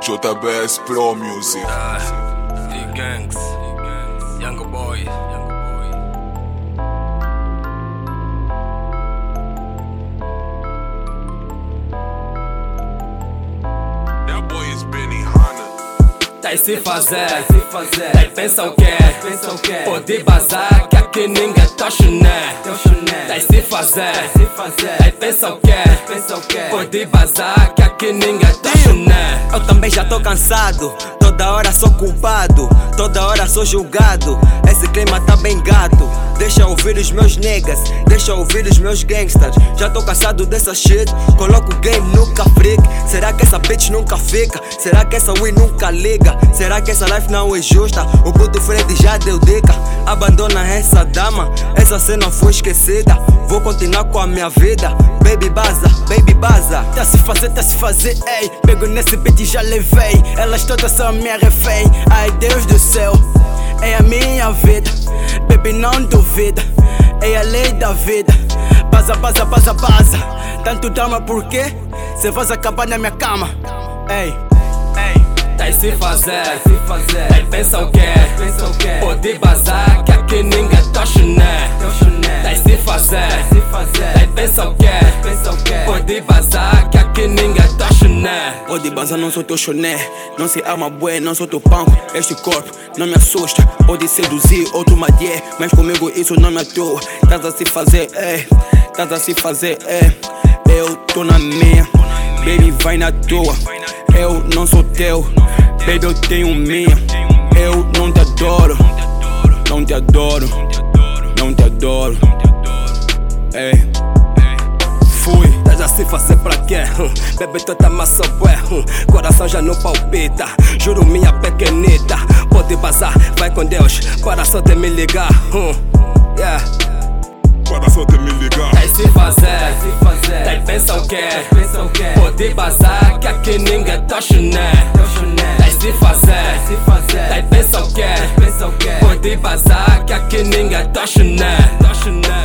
JBS Pro Music. D-Gangs, Young Boy. That boy is Benny Hanna. Tá aí se fazer, tá aí pensa o quê? Pode bazar que aqui ninguém tá chuné. Tá aí se fazer, tá aí pensa o quê? Pode bazar que aqui ninguém tá chuné. Eu também já tô cansado, toda hora sou culpado, toda hora sou julgado. Esse clima tá bem gato. Deixa ouvir os meus niggas, deixa ouvir os meus gangsters. Já tô cansado dessa shit, coloco o game nunca freak. Será que essa bitch nunca fica? Será que essa win nunca liga? Será que essa life não é justa? O puto Fred já deu dica. Abandona essa dama, essa cena foi esquecida. Vou continuar com a minha vida. Baby baza, baby baza. Tá se fazer, ei. Pego nesse beat e já levei. Elas todas são minha refém. Ai Deus do céu, é a minha vida. Baby não duvida, é a lei da vida. Baza. Tanto drama por quê? Cê vai acabar na minha cama. Ei. Tá aí se fazer, tá aí pensa o quê? Pode bazar que aqui ninguém tá chuné. Tá aí se fazer, tá aí pensa o quê? Pode bazar que aqui ninguém tá chuné. Pode bazar, não sou teu choné. Não se ama bué, não sou teu pão. Este corpo não me assusta. Pode seduzir outro madié, mas comigo isso não me atua. Tás a se fazer, tás a se fazer, eu tô na minha, baby vai na tua. Eu não sou teu, baby eu tenho minha. Eu não te adoro, não te adoro, não te adoro. Fui. Tá já se fazer pra quê? Bebe toda massa bué, coração já não palpita. Juro minha pequenita, pode bazar, vai com Deus. Para só de me ligar, yeah. Para só de me ligar. Tá aí se fazer, tá aí pensa o quê? Pode bazar que aqui ninguém tá chuné. Tá aí se fazer, tá aí pensa o quê? Pode bazar que aqui ninguém tá chuné.